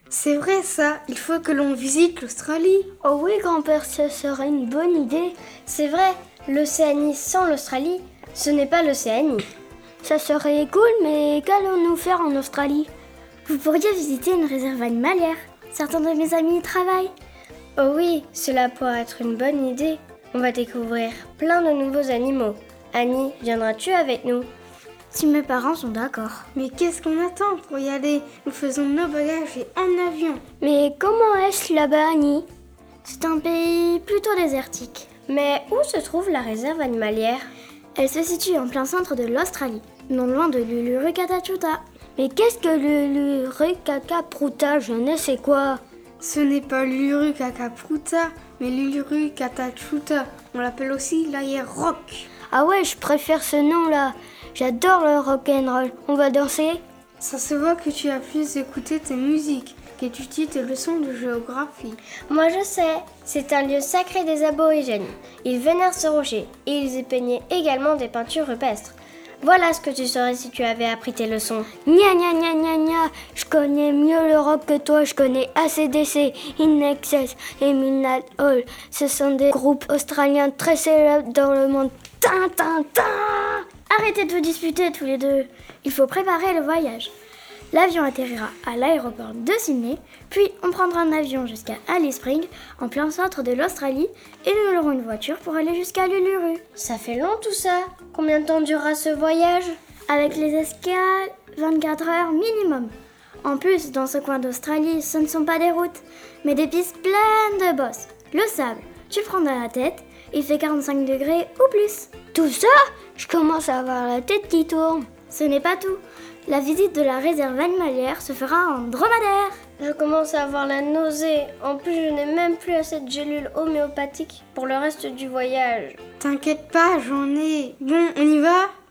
C'est vrai ça, il faut que l'on visite l'Australie. Oh oui, grand-père, ce serait une bonne idée. C'est vrai, l'Océanie sans l'Australie, ce n'est pas l'Océanie. Ça serait cool, mais qu'allons-nous faire en Australie? Vous pourriez visiter une réserve animalière. Certains de mes amis y travaillent. Oh oui, cela pourrait être une bonne idée. On va découvrir plein de nouveaux animaux. Annie, viendras-tu avec nous? Si mes parents sont d'accord. Mais qu'est-ce qu'on attend pour y aller? Nous faisons nos bagages en avion. Mais comment est-ce là-bas, Annie? C'est un pays plutôt désertique. Mais où se trouve la réserve animalière? Elle se situe en plein centre de l'Australie, non loin de l'Uluru-Kata-Tjuta. Mais qu'est-ce que l'Uluru-Kata-Pruta? Je ne sais quoi. Ce n'est pas l'Uluru-Kata-Pruta, mais l'Uluru-Kata-Tjuta. On l'appelle aussi l'air rock. Ah ouais, je préfère ce nom-là. J'adore le rock'n'roll. On va danser? Ça se voit que tu as plus écouté tes musiques, qu'étudier tes leçons de géographie. Moi je sais, c'est un lieu sacré des aborigènes. Ils vénèrent ce rocher et ils y peignaient également des peintures rupestres. Voilà ce que tu saurais si tu avais appris tes leçons. Gna gna gna gna gna, je connais mieux le rock que toi, je connais AC/DC, In Excess et Midnight Oil. Ce sont des groupes australiens très célèbres dans le monde. Tin, tin, tin. Arrêtez de vous disputer tous les deux. Il faut préparer le voyage. L'avion atterrira à l'aéroport de Sydney, puis on prendra un avion jusqu'à Alice Springs, en plein centre de l'Australie, et nous aurons une voiture pour aller jusqu'à l'Uluru. Ça fait long tout ça. Combien de temps durera ce voyage? Avec les escales, 24 heures minimum. En plus, dans ce coin d'Australie, ce ne sont pas des routes, mais des pistes pleines de bosses. Le sable, tu prends dans la tête, il fait 45 degrés ou plus. Tout ça? Je commence à avoir la tête qui tourne. Ce n'est pas tout. La visite de la réserve animalière se fera en dromadaire. Je commence à avoir la nausée. En plus, je n'ai même plus assez de gélules homéopathiques pour le reste du voyage. T'inquiète pas, j'en ai. Bon, on y va?